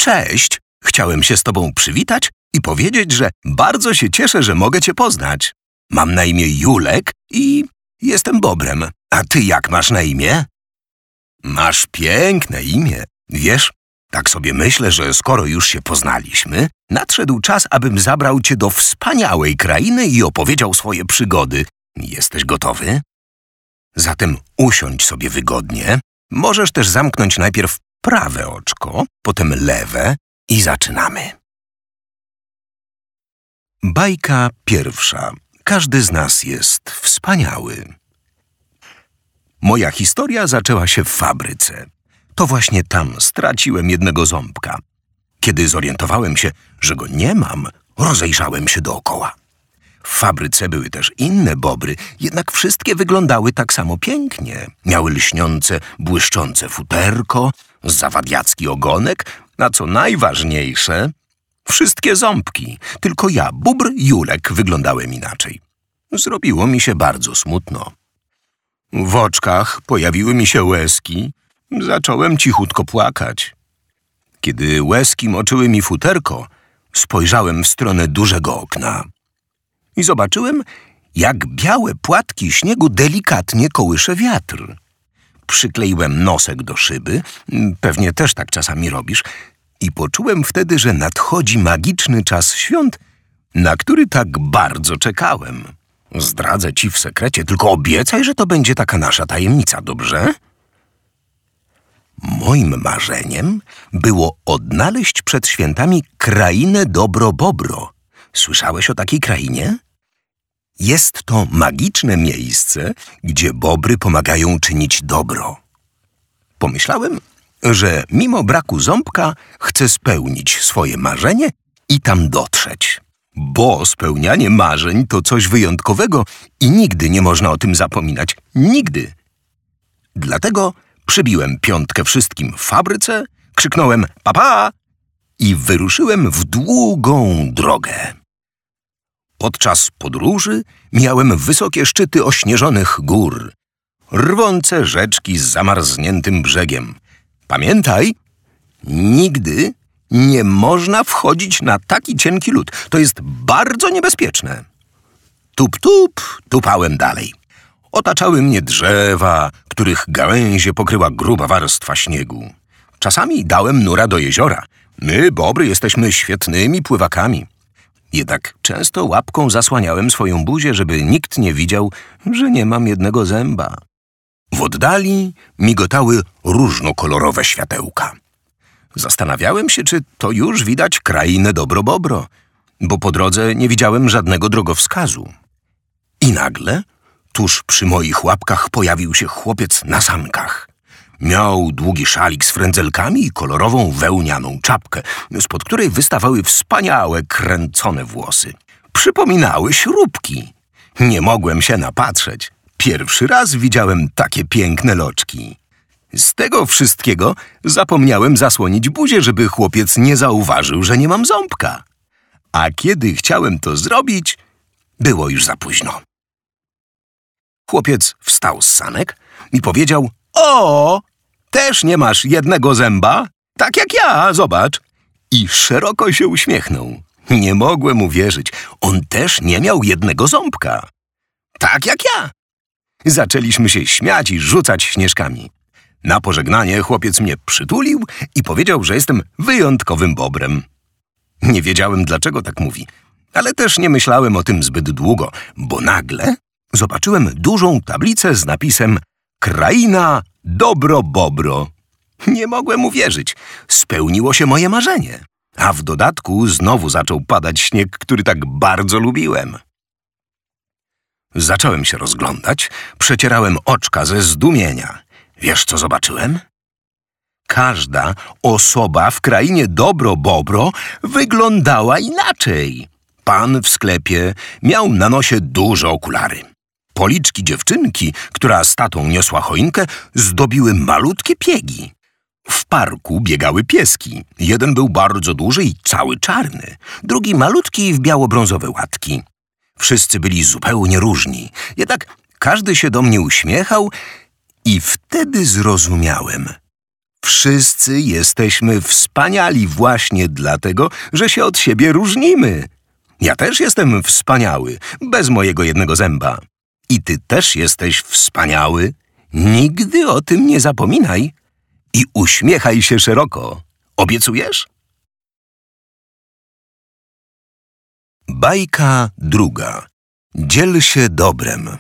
Cześć! Chciałem się z tobą przywitać i powiedzieć, że bardzo się cieszę, że mogę cię poznać. Mam na imię Julek i jestem Bobrem. A ty jak masz na imię? Masz piękne imię. Wiesz, tak sobie myślę, że skoro już się poznaliśmy, nadszedł czas, abym zabrał cię do wspaniałej krainy i opowiedział swoje przygody. Jesteś gotowy? Zatem usiądź sobie wygodnie. Możesz też zamknąć najpierw prawe oczko, potem lewe i zaczynamy. Bajka pierwsza. Każdy z nas jest wspaniały. Moja historia zaczęła się w fabryce. To właśnie tam straciłem jednego ząbka. Kiedy zorientowałem się, że go nie mam, rozejrzałem się dookoła. W fabryce były też inne bobry, jednak wszystkie wyglądały tak samo pięknie. Miały lśniące, błyszczące futerko, zawadiacki ogonek, a co najważniejsze, wszystkie ząbki. Tylko ja, bóbr Julek, wyglądałem inaczej. Zrobiło mi się bardzo smutno. W oczkach pojawiły mi się łezki. Zacząłem cichutko płakać. Kiedy łezki moczyły mi futerko, spojrzałem w stronę dużego okna i zobaczyłem, jak białe płatki śniegu delikatnie kołysze wiatr. Przykleiłem nosek do szyby, pewnie też tak czasami robisz, i poczułem wtedy, że nadchodzi magiczny czas świąt, na który tak bardzo czekałem. Zdradzę ci w sekrecie, tylko obiecaj, że to będzie taka nasza tajemnica, dobrze? Moim marzeniem było odnaleźć przed świętami krainę Dobro-Bobro. Słyszałeś o takiej krainie? Jest to magiczne miejsce, gdzie bobry pomagają czynić dobro. Pomyślałem, że mimo braku ząbka chcę spełnić swoje marzenie i tam dotrzeć. Bo spełnianie marzeń to coś wyjątkowego i nigdy nie można o tym zapominać. Nigdy. Dlatego przybiłem piątkę wszystkim w fabryce, krzyknąłem papa i wyruszyłem w długą drogę. Podczas podróży miałem wysokie szczyty ośnieżonych gór, rwące rzeczki z zamarzniętym brzegiem. Pamiętaj, nigdy nie można wchodzić na taki cienki lód. To jest bardzo niebezpieczne. Tup, tup, tupałem dalej. Otaczały mnie drzewa, których gałęzie pokryła gruba warstwa śniegu. Czasami dałem nura do jeziora. My, bobry, jesteśmy świetnymi pływakami. Jednak często łapką zasłaniałem swoją buzię, żeby nikt nie widział, że nie mam jednego zęba. W oddali migotały różnokolorowe światełka. Zastanawiałem się, czy to już widać krainę Dobro-Bobro, bo po drodze nie widziałem żadnego drogowskazu. I nagle tuż przy moich łapkach pojawił się chłopiec na sankach. Miał długi szalik z frędzelkami i kolorową wełnianą czapkę, spod której wystawały wspaniałe, kręcone włosy. Przypominały śrubki. Nie mogłem się napatrzeć. Pierwszy raz widziałem takie piękne loczki. Z tego wszystkiego zapomniałem zasłonić buzię, żeby chłopiec nie zauważył, że nie mam ząbka. A kiedy chciałem to zrobić, było już za późno. Chłopiec wstał z sanek i powiedział: o, też nie masz jednego zęba? Tak jak ja, zobacz. I szeroko się uśmiechnął. Nie mogłem uwierzyć. On też nie miał jednego ząbka. Tak jak ja. Zaczęliśmy się śmiać i rzucać śnieżkami. Na pożegnanie chłopiec mnie przytulił i powiedział, że jestem wyjątkowym bobrem. Nie wiedziałem, dlaczego tak mówi, ale też nie myślałem o tym zbyt długo, bo nagle zobaczyłem dużą tablicę z napisem Kraina Dobro-Bobro. Nie mogłem uwierzyć. Spełniło się moje marzenie. A w dodatku znowu zaczął padać śnieg, który tak bardzo lubiłem. Zacząłem się rozglądać, przecierałem oczka ze zdumienia. Wiesz, co zobaczyłem? Każda osoba w krainie Dobro-Bobro wyglądała inaczej. Pan w sklepie miał na nosie duże okulary. Policzki dziewczynki, która z tatą niosła choinkę, zdobiły malutkie piegi. W parku biegały pieski. Jeden był bardzo duży i cały czarny, drugi malutki w biało-brązowe łatki. Wszyscy byli zupełnie różni, jednak każdy się do mnie uśmiechał i wtedy zrozumiałem. Wszyscy jesteśmy wspaniali właśnie dlatego, że się od siebie różnimy. Ja też jestem wspaniały, bez mojego jednego zęba. I ty też jesteś wspaniały. Nigdy o tym nie zapominaj i uśmiechaj się szeroko. Obiecujesz? Bajka druga. Dziel się dobrem.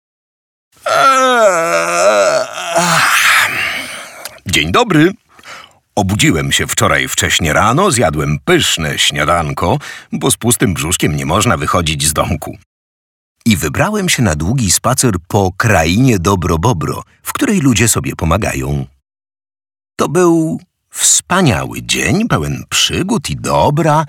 Dzień dobry. Obudziłem się wczoraj wcześnie rano, zjadłem pyszne śniadanko, bo z pustym brzuszkiem nie można wychodzić z domku. I wybrałem się na długi spacer po krainie Dobro-Bobro, w której ludzie sobie pomagają. To był wspaniały dzień, pełen przygód i dobra.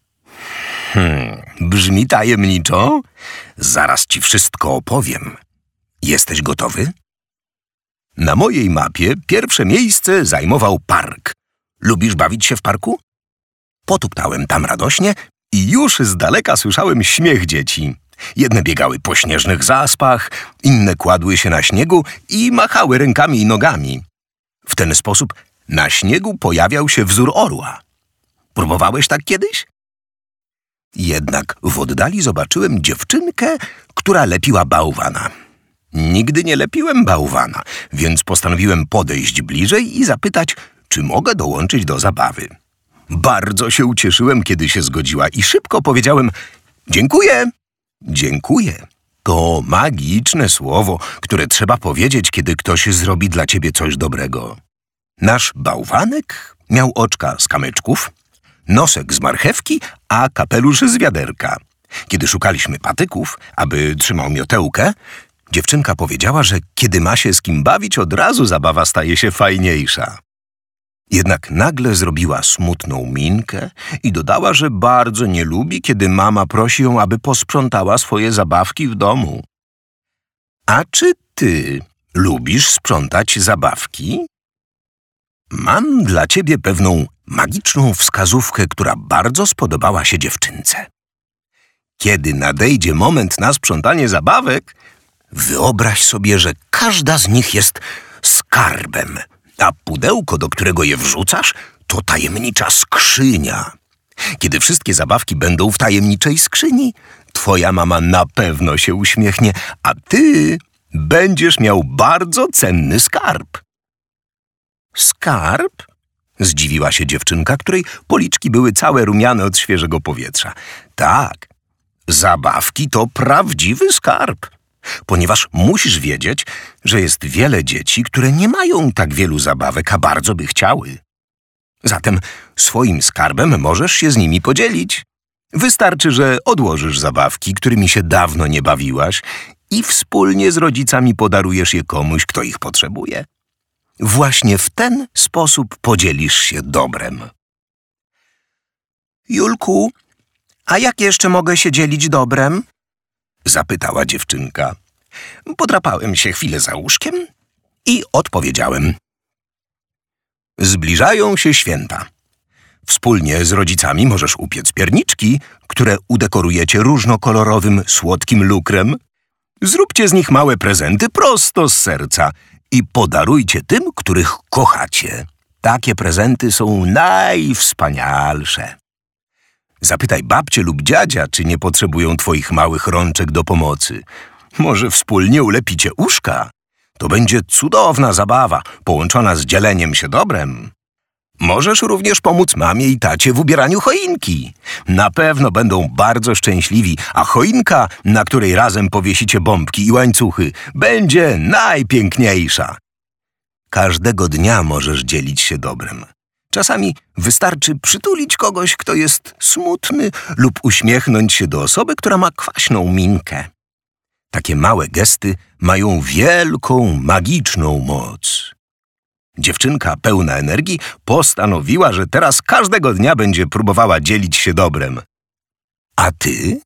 Brzmi tajemniczo? Zaraz ci wszystko opowiem. Jesteś gotowy? Na mojej mapie pierwsze miejsce zajmował park. Lubisz bawić się w parku? Potuptałem tam radośnie i już z daleka słyszałem śmiech dzieci. Jedne biegały po śnieżnych zaspach, inne kładły się na śniegu i machały rękami i nogami. W ten sposób na śniegu pojawiał się wzór orła. Próbowałeś tak kiedyś? Jednak w oddali zobaczyłem dziewczynkę, która lepiła bałwana. Nigdy nie lepiłem bałwana, więc postanowiłem podejść bliżej i zapytać, czy mogę dołączyć do zabawy. Bardzo się ucieszyłem, kiedy się zgodziła i szybko powiedziałem: dziękuję. Dziękuję. To magiczne słowo, które trzeba powiedzieć, kiedy ktoś zrobi dla ciebie coś dobrego. Nasz bałwanek miał oczka z kamyczków, nosek z marchewki, a kapelusz z wiaderka. Kiedy szukaliśmy patyków, aby trzymał miotełkę, dziewczynka powiedziała, że kiedy ma się z kim bawić, od razu zabawa staje się fajniejsza. Jednak nagle zrobiła smutną minkę i dodała, że bardzo nie lubi, kiedy mama prosi ją, aby posprzątała swoje zabawki w domu. A czy ty lubisz sprzątać zabawki? Mam dla ciebie pewną magiczną wskazówkę, która bardzo spodobała się dziewczynce. Kiedy nadejdzie moment na sprzątanie zabawek, wyobraź sobie, że każda z nich jest skarbem, a pudełko, do którego je wrzucasz, to tajemnicza skrzynia. Kiedy wszystkie zabawki będą w tajemniczej skrzyni, twoja mama na pewno się uśmiechnie, a ty będziesz miał bardzo cenny skarb. Skarb? Zdziwiła się dziewczynka, której policzki były całe rumiane od świeżego powietrza. Tak, zabawki to prawdziwy skarb. Ponieważ musisz wiedzieć, że jest wiele dzieci, które nie mają tak wielu zabawek, a bardzo by chciały. Zatem swoim skarbem możesz się z nimi podzielić. Wystarczy, że odłożysz zabawki, którymi się dawno nie bawiłaś i wspólnie z rodzicami podarujesz je komuś, kto ich potrzebuje. Właśnie w ten sposób podzielisz się dobrem. Julku, a jak jeszcze mogę się dzielić dobrem? Zapytała dziewczynka. Podrapałem się chwilę za łóżkiem i odpowiedziałem. Zbliżają się święta. Wspólnie z rodzicami możesz upiec pierniczki, które udekorujecie różnokolorowym, słodkim lukrem. Zróbcie z nich małe prezenty prosto z serca i podarujcie tym, których kochacie. Takie prezenty są najwspanialsze. Zapytaj babcię lub dziadzia, czy nie potrzebują twoich małych rączek do pomocy. Może wspólnie ulepicie uszka? To będzie cudowna zabawa, połączona z dzieleniem się dobrem. Możesz również pomóc mamie i tacie w ubieraniu choinki. Na pewno będą bardzo szczęśliwi, a choinka, na której razem powiesicie bombki i łańcuchy, będzie najpiękniejsza. Każdego dnia możesz dzielić się dobrem. Czasami wystarczy przytulić kogoś, kto jest smutny, lub uśmiechnąć się do osoby, która ma kwaśną minkę. Takie małe gesty mają wielką, magiczną moc. Dziewczynka pełna energii postanowiła, że teraz każdego dnia będzie próbowała dzielić się dobrem. A ty?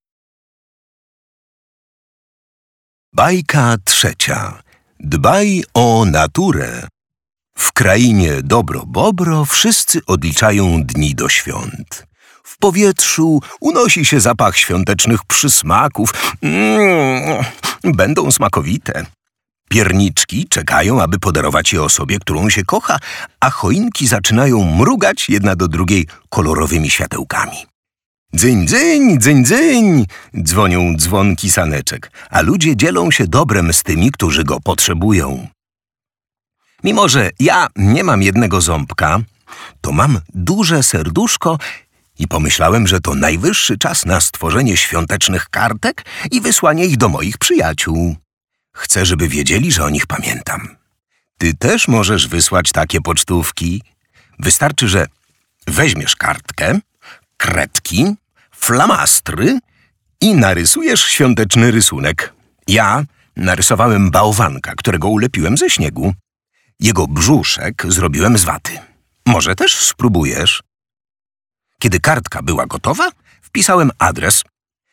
Bajka trzecia. Dbaj o naturę. W krainie Dobro-Bobro wszyscy odliczają dni do świąt. W powietrzu unosi się zapach świątecznych przysmaków. Będą smakowite. Pierniczki czekają, aby podarować je osobie, którą się kocha, a choinki zaczynają mrugać jedna do drugiej kolorowymi światełkami. Dzyń, dzyń, dzyń, dzyń, dzwonią dzwonki saneczek, a ludzie dzielą się dobrem z tymi, którzy go potrzebują. Mimo że ja nie mam jednego ząbka, to mam duże serduszko i pomyślałem, że to najwyższy czas na stworzenie świątecznych kartek i wysłanie ich do moich przyjaciół. Chcę, żeby wiedzieli, że o nich pamiętam. Ty też możesz wysłać takie pocztówki. Wystarczy, że weźmiesz kartkę, kredki, flamastry i narysujesz świąteczny rysunek. Ja narysowałem bałwanka, którego ulepiłem ze śniegu. Jego brzuszek zrobiłem z waty. Może też spróbujesz? Kiedy kartka była gotowa, wpisałem adres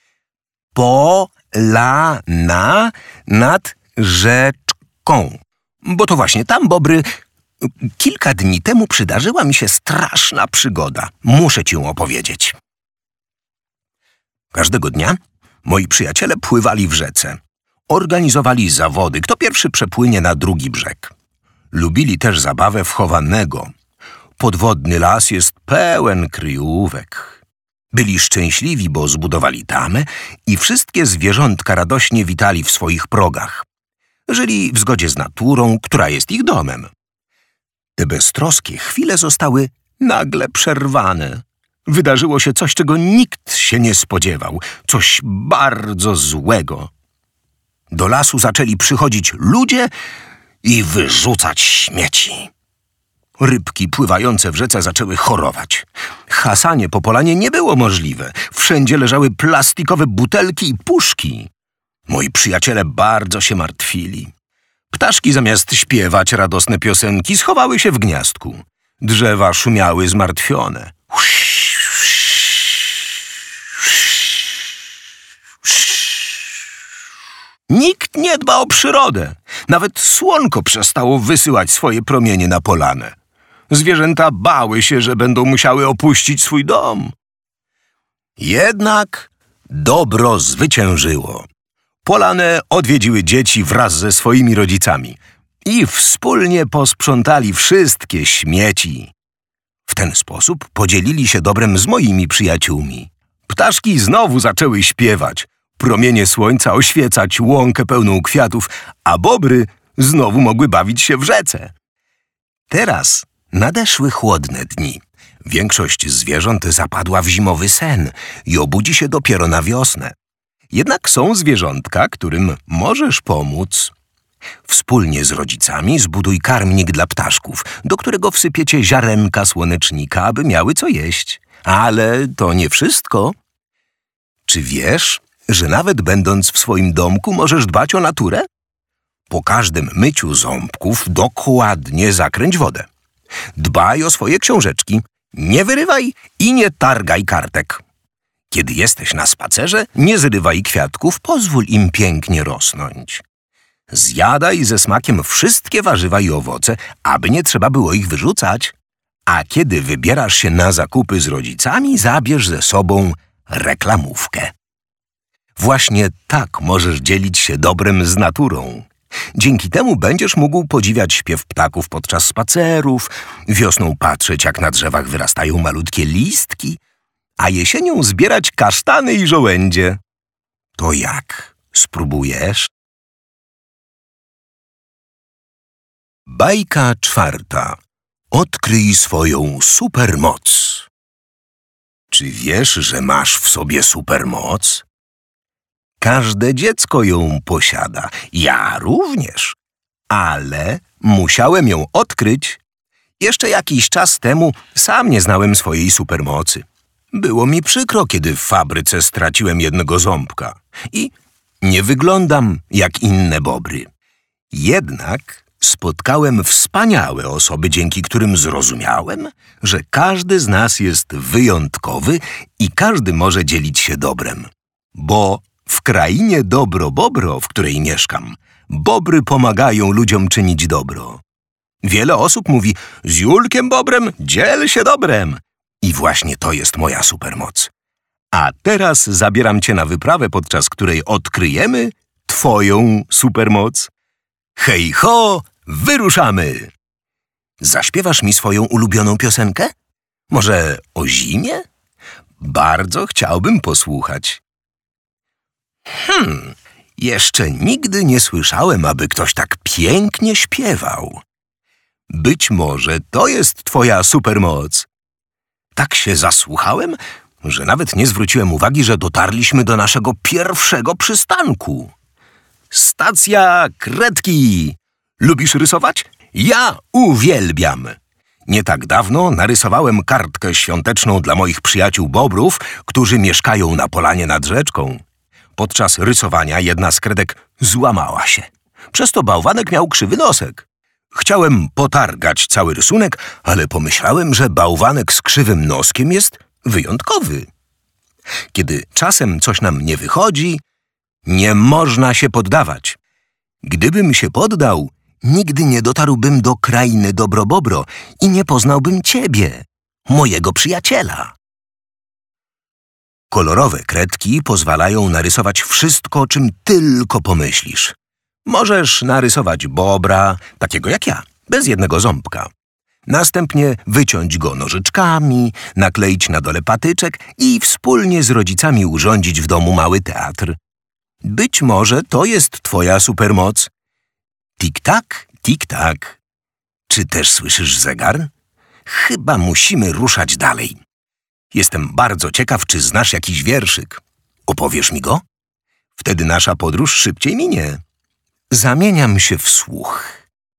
Polana nad rzeczką. Bo to właśnie tam, Bobry, kilka dni temu przydarzyła mi się straszna przygoda. Muszę ci ją opowiedzieć. Każdego dnia moi przyjaciele pływali w rzece. Organizowali zawody, kto pierwszy przepłynie na drugi brzeg. Lubili też zabawę w chowanego. Podwodny las jest pełen kryjówek. Byli szczęśliwi, bo zbudowali tamę i wszystkie zwierzątka radośnie witali w swoich progach. Żyli w zgodzie z naturą, która jest ich domem. Te beztroskie chwile zostały nagle przerwane. Wydarzyło się coś, czego nikt się nie spodziewał. Coś bardzo złego. Do lasu zaczęli przychodzić ludzie i wyrzucać śmieci. Rybki pływające w rzece zaczęły chorować. Hasanie po polanie nie było możliwe. Wszędzie leżały plastikowe butelki i puszki. Moi przyjaciele bardzo się martwili. Ptaszki zamiast śpiewać radosne piosenki schowały się w gniazdku. Drzewa szumiały zmartwione. Nikt nie dba o przyrodę. Nawet słonko przestało wysyłać swoje promienie na polanę. Zwierzęta bały się, że będą musiały opuścić swój dom. Jednak dobro zwyciężyło. Polanę odwiedziły dzieci wraz ze swoimi rodzicami i wspólnie posprzątali wszystkie śmieci. W ten sposób podzielili się dobrem z moimi przyjaciółmi. Ptaszki znowu zaczęły śpiewać, promienie słońca oświecać łąkę pełną kwiatów, a bobry znowu mogły bawić się w rzece. Teraz nadeszły chłodne dni. Większość zwierząt zapadła w zimowy sen i obudzi się dopiero na wiosnę. Jednak są zwierzątka, którym możesz pomóc. Wspólnie z rodzicami zbuduj karmnik dla ptaszków, do którego wsypiecie ziarenka słonecznika, aby miały co jeść. Ale to nie wszystko. Czy wiesz, że nawet będąc w swoim domku możesz dbać o naturę? Po każdym myciu ząbków dokładnie zakręć wodę. Dbaj o swoje książeczki, nie wyrywaj i nie targaj kartek. Kiedy jesteś na spacerze, nie zrywaj kwiatków, pozwól im pięknie rosnąć. Zjadaj ze smakiem wszystkie warzywa i owoce, aby nie trzeba było ich wyrzucać. A kiedy wybierasz się na zakupy z rodzicami, zabierz ze sobą reklamówkę. Właśnie tak możesz dzielić się dobrem z naturą. Dzięki temu będziesz mógł podziwiać śpiew ptaków podczas spacerów, wiosną patrzeć, jak na drzewach wyrastają malutkie listki, a jesienią zbierać kasztany i żołędzie. To jak? Spróbujesz? Bajka czwarta. Odkryj swoją supermoc. Czy wiesz, że masz w sobie supermoc? Każde dziecko ją posiada. Ja również. Ale musiałem ją odkryć. Jeszcze jakiś czas temu sam nie znałem swojej supermocy. Było mi przykro, kiedy w fabryce straciłem jednego ząbka. I nie wyglądam jak inne bobry. Jednak spotkałem wspaniałe osoby, dzięki którym zrozumiałem, że każdy z nas jest wyjątkowy i każdy może dzielić się dobrem. Bo w krainie Dobro-Bobro, w której mieszkam, bobry pomagają ludziom czynić dobro. Wiele osób mówi: z Julkiem Bobrem dziel się dobrem. I właśnie to jest moja supermoc. A teraz zabieram cię na wyprawę, podczas której odkryjemy twoją supermoc. Hej ho, wyruszamy! Zaśpiewasz mi swoją ulubioną piosenkę? Może o zimie? Bardzo chciałbym posłuchać. Jeszcze nigdy nie słyszałem, aby ktoś tak pięknie śpiewał. Być może to jest twoja supermoc. Tak się zasłuchałem, że nawet nie zwróciłem uwagi, że dotarliśmy do naszego pierwszego przystanku. Stacja Kredki. Lubisz rysować? Ja uwielbiam. Nie tak dawno narysowałem kartkę świąteczną dla moich przyjaciół bobrów, którzy mieszkają na polanie nad rzeczką. Podczas rysowania jedna z kredek złamała się. Przez to bałwanek miał krzywy nosek. Chciałem potargać cały rysunek, ale pomyślałem, że bałwanek z krzywym noskiem jest wyjątkowy. Kiedy czasem coś nam nie wychodzi, nie można się poddawać. Gdybym się poddał, nigdy nie dotarłbym do krainy Dobro-Bobro i nie poznałbym ciebie, mojego przyjaciela. Kolorowe kredki pozwalają narysować wszystko, o czym tylko pomyślisz. Możesz narysować bobra, takiego jak ja, bez jednego ząbka. Następnie wyciąć go nożyczkami, nakleić na dole patyczek i wspólnie z rodzicami urządzić w domu mały teatr. Być może to jest twoja supermoc. Tik-tak, tik-tak. Czy też słyszysz zegar? Chyba musimy ruszać dalej. Jestem bardzo ciekaw, czy znasz jakiś wierszyk. Opowiesz mi go? Wtedy nasza podróż szybciej minie. Zamieniam się w słuch.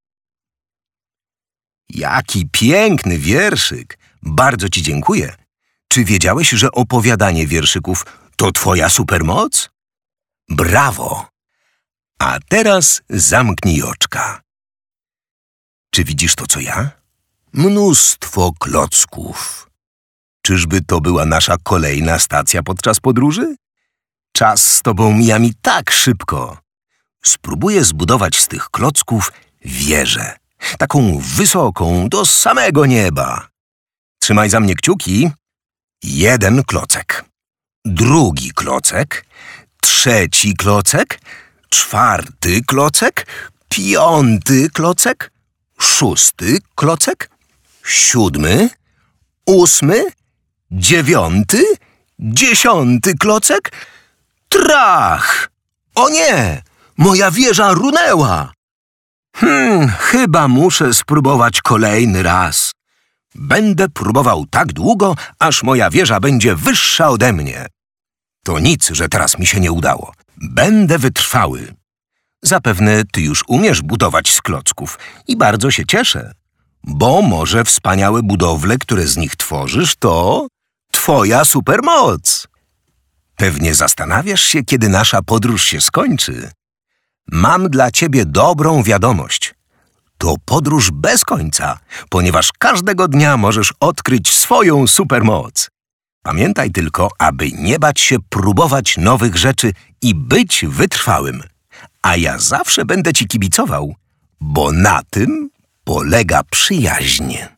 Jaki piękny wierszyk! Bardzo ci dziękuję. Czy wiedziałeś, że opowiadanie wierszyków to twoja supermoc? Brawo! A teraz zamknij oczka. Czy widzisz to, co ja? Mnóstwo klocków. Czyżby to była nasza kolejna stacja podczas podróży? Czas z tobą mija mi tak szybko. Spróbuję zbudować z tych klocków wieżę. Taką wysoką, do samego nieba. Trzymaj za mnie kciuki. 1 klocek. 2 klocek. 3 klocek. 4 klocek. 5 klocek. 6 klocek. 7. 8. 9. 10 klocek. Trach! O nie! Moja wieża runęła! Chyba muszę spróbować kolejny raz. Będę próbował tak długo, aż moja wieża będzie wyższa ode mnie. To nic, że teraz mi się nie udało. Będę wytrwały. Zapewne ty już umiesz budować z klocków i bardzo się cieszę, bo może wspaniałe budowle, które z nich tworzysz, to twoja supermoc. Pewnie zastanawiasz się, kiedy nasza podróż się skończy. Mam dla ciebie dobrą wiadomość. To podróż bez końca, ponieważ każdego dnia możesz odkryć swoją supermoc. Pamiętaj tylko, aby nie bać się próbować nowych rzeczy i być wytrwałym. A ja zawsze będę ci kibicował, bo na tym polega przyjaźń.